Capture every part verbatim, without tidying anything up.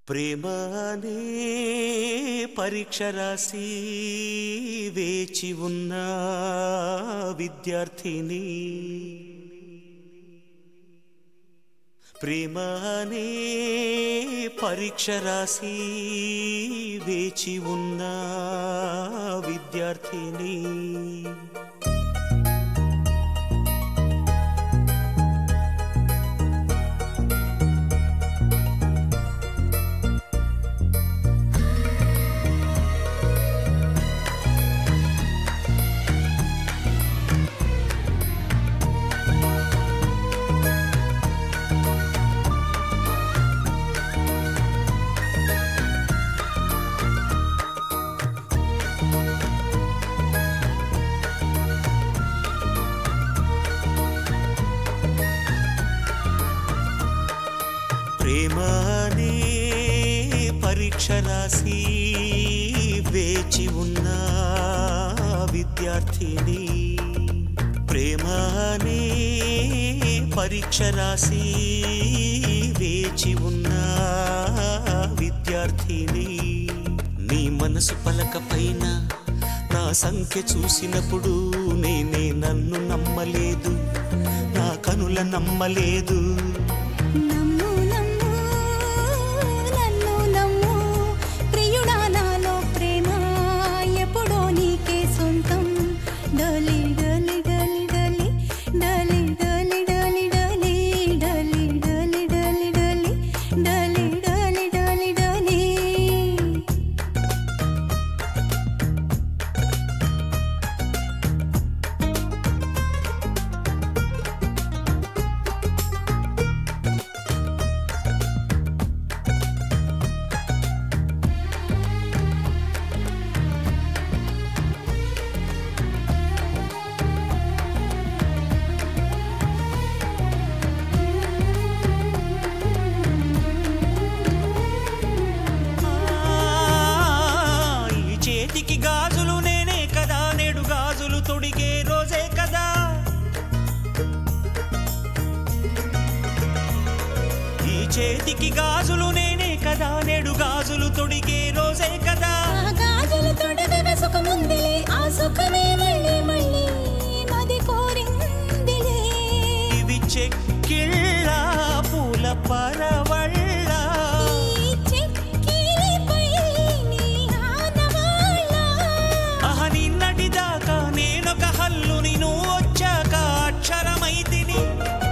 ప్రేమ అనే పరీక్ష రాసి వేచి ఉన్న విద్యార్థిని, ప్రేమ అనే పరీక్ష రాసి వేచి ఉన్న విద్యార్థిని. ప్రేమ అనే పరీక్ష రాసి వేచి ఉన్న విద్యార్థిని, ప్రేమ అనే పరీక్ష రాసి వేచి ఉన్న విద్యార్థిని. నీ మనసు పలక పైన నా సంఖ్య చూసినప్పుడు నేనే నన్ను నమ్మలేదు, నా కనుల నమ్మలేదు. చేతికి గాజులు నేనే కదా, నేడు గాజులు తొడిగే రోజే కదా. ఈ చేతికి గాజులు నేనే కదా, నేడు గాజులు తొడిగే రోజే కదా. గాజులు తొడగగా సుఖముందిలే, ఆ సుఖమే మళ్ళీ మళ్ళీ మది కోరిందిలే. ఇవి చెక్కిళ్ళ పూల పరవళ్ళ, నేనొక హల్లుని నువ్వు వచ్చాక అక్షరమైతిని.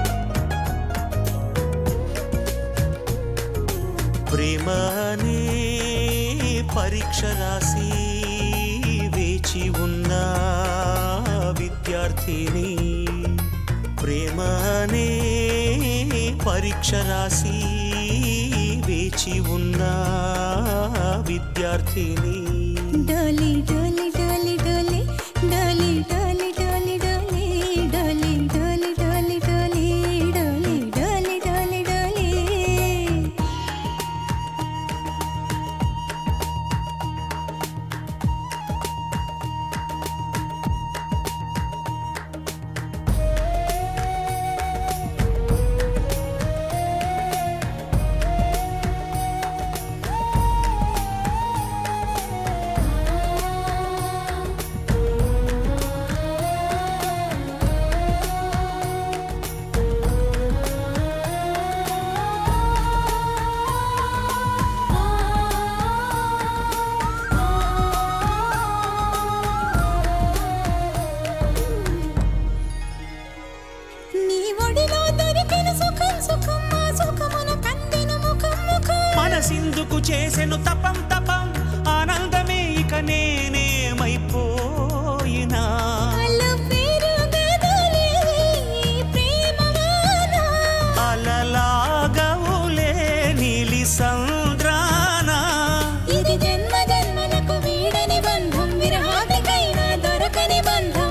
ప్రేమ అనే పరీక్ష రాసి వేచి ఉన్న విద్యార్థిని, ప్రేమ అనే పరీక్ష రాసి వేచి ఉన్న విద్యార్థిని. డోలి డోలి డోలి డోలి డోలి డోలి డోలి డోలి డోలి డోలి డోలి డోలి డోలి డోలి డోలి డోలి. మనసిందుకు చేసెను తపం తపం, ఆనందమే ఇక నేనేమైపోయినా. అలలాగవులే నీలి సంద్రాన, ఇది జన్మ జన్మలకు వీడని బంధం, విరహానికైనా దొరకని బంధం.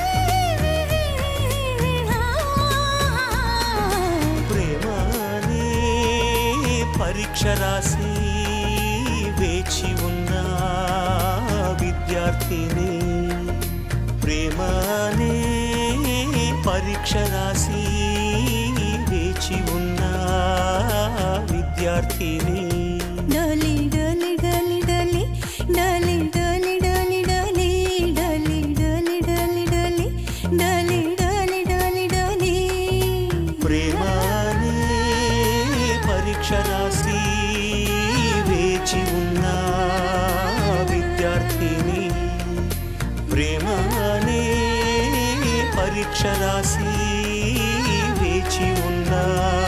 ప్రేమ అనే పరీక్ష రాసి వేచి ఉన్న విద్యార్థిని, ప్రేమ అనే పరీక్ష రాసి వేచి ఉన్న విద్యార్థిని. అక్షరాసి వేచి ఉన్నా